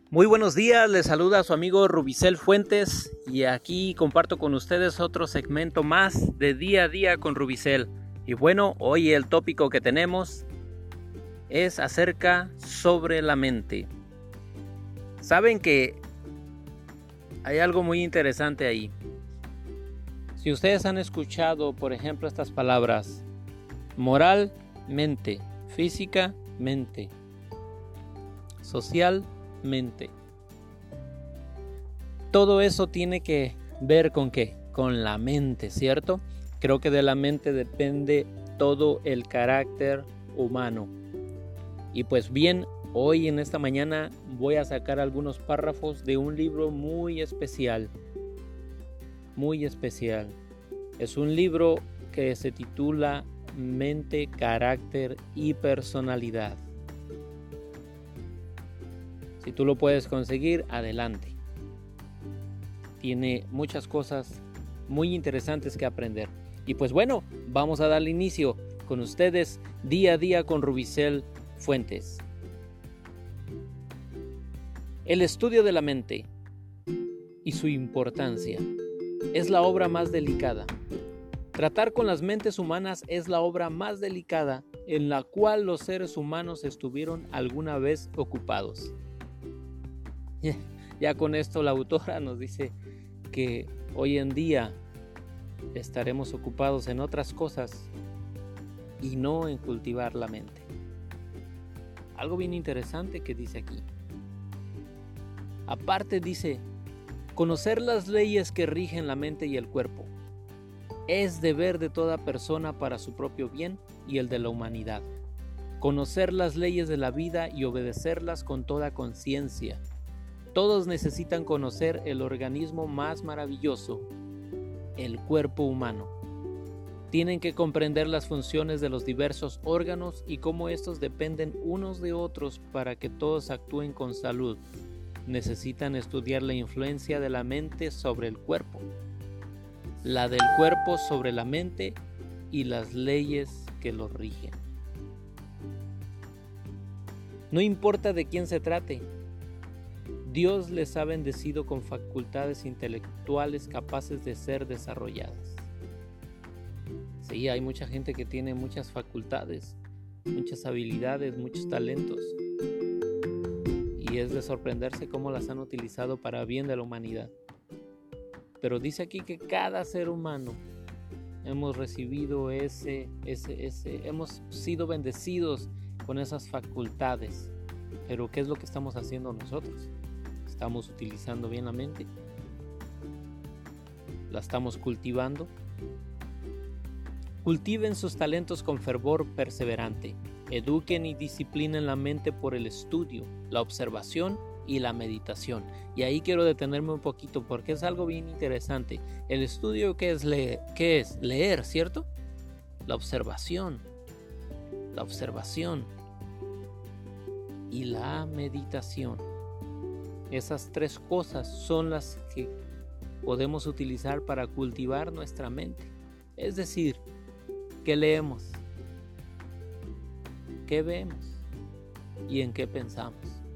Muy buenos días, les saluda su amigo Rubicel Fuentes y aquí comparto con ustedes otro segmento más de Día a Día con Rubicel. Y bueno, hoy el tópico que tenemos es acerca sobre la mente. Saben que hay algo muy interesante ahí. Si ustedes han escuchado, por ejemplo, estas palabras: moralmente, físicamente, socialmente. Todo eso tiene que ver con ¿qué? Con la mente, ¿cierto? Creo que de la mente depende todo el carácter humano. Y pues bien, hoy en esta mañana voy a sacar algunos párrafos de un libro muy especial. Muy especial. Es un libro que se titula Mente, Carácter y Personalidad. Si tú lo puedes conseguir, adelante. Tiene muchas cosas muy interesantes que aprender. Y pues bueno, vamos a darle inicio con ustedes Día a Día con Rubicel Fuentes. El estudio de la mente y su importancia es la obra más delicada. Tratar con las mentes humanas es la obra más delicada en la cual los seres humanos estuvieron alguna vez ocupados. Ya con esto la autora nos dice que hoy en día estaremos ocupados en otras cosas y no en cultivar la mente. Algo bien interesante que dice aquí. Aparte dice, conocer las leyes que rigen la mente y el cuerpo es deber de toda persona para su propio bien y el de la humanidad. Conocer las leyes de la vida y obedecerlas con toda conciencia. Todos necesitan conocer el organismo más maravilloso, el cuerpo humano. Tienen que comprender las funciones de los diversos órganos y cómo estos dependen unos de otros para que todos actúen con salud. Necesitan estudiar la influencia de la mente sobre el cuerpo, la del cuerpo sobre la mente y las leyes que lo rigen. No importa de quién se trate, Dios les ha bendecido con facultades intelectuales capaces de ser desarrolladas. Sí, hay mucha gente que tiene muchas facultades, muchas habilidades, muchos talentos. Y es de sorprenderse cómo las han utilizado para bien de la humanidad. Pero dice aquí que cada ser humano hemos recibido hemos sido bendecidos con esas facultades. Pero ¿qué es lo que estamos haciendo nosotros? ¿Estamos utilizando bien la mente? ¿La estamos cultivando? Cultiven sus talentos con fervor perseverante. Eduquen y disciplinen la mente por el estudio, la observación y la meditación. Y ahí quiero detenerme un poquito porque es algo bien interesante. El estudio, ¿qué es leer? ¿Qué es? Leer, ¿cierto? La observación y la meditación. Esas tres cosas son las que podemos utilizar para cultivar nuestra mente. Es decir, ¿qué leemos? ¿Qué vemos? ¿Y en qué pensamos?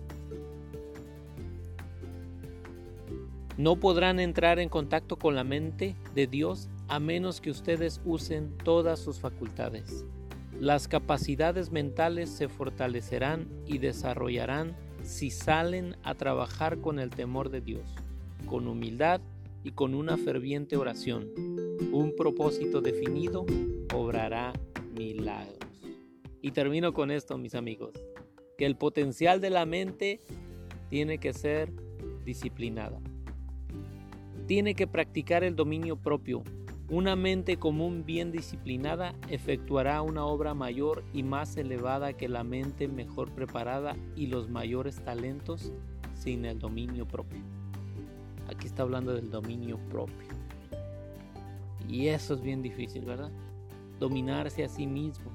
No podrán entrar en contacto con la mente de Dios a menos que ustedes usen todas sus facultades. Las capacidades mentales se fortalecerán y desarrollarán si salen a trabajar con el temor de Dios, con humildad y con una ferviente oración. Un propósito definido obrará milagros. Y termino con esto, mis amigos, que el potencial de la mente tiene que ser disciplinada. Tiene que practicar el dominio propio. Una mente común bien disciplinada efectuará una obra mayor y más elevada que la mente mejor preparada y los mayores talentos sin el dominio propio. Aquí está hablando del dominio propio. Y eso es bien difícil, ¿verdad? Dominarse a sí mismo.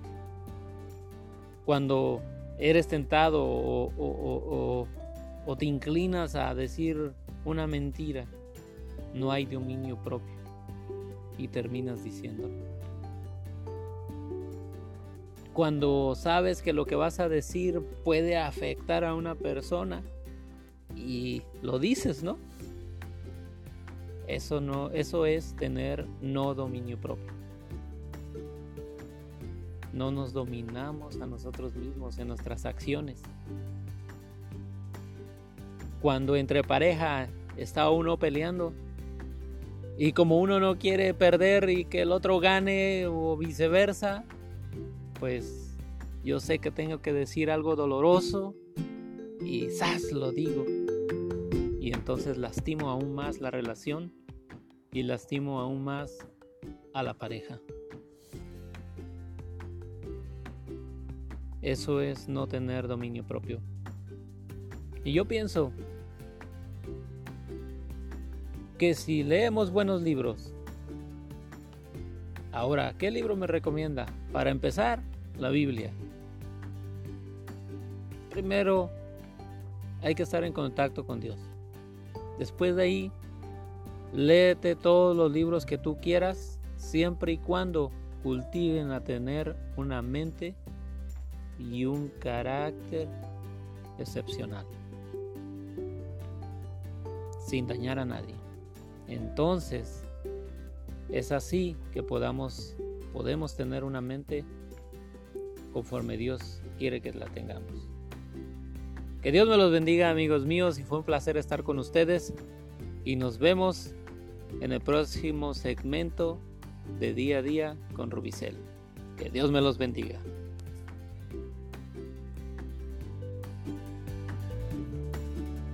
Cuando eres tentado o te inclinas a decir una mentira, no hay dominio propio. Y terminas diciéndolo. Cuando sabes que lo que vas a decir puede afectar a una persona y lo dices, ¿no? Eso es tener no dominio propio. No nos dominamos a nosotros mismos en nuestras acciones. Cuando entre pareja está uno peleando y como uno no quiere perder y que el otro gane o viceversa, pues yo sé que tengo que decir algo doloroso y ¡zas! Lo digo. Y entonces lastimo aún más la relación y lastimo aún más a la pareja. Eso es no tener dominio propio. Y yo pienso que si leemos buenos libros, ahora, ¿qué libro me recomienda? Para empezar, la Biblia. Primero, hay que estar en contacto con Dios. Después de ahí, léete todos los libros que tú quieras, siempre y cuando cultiven a tener una mente y un carácter excepcional, sin dañar a nadie. Entonces, es así que podemos tener una mente conforme Dios quiere que la tengamos. Que Dios me los bendiga, amigos míos, y fue un placer estar con ustedes y nos vemos en el próximo segmento de Día a Día con Rubicel. Que Dios me los bendiga.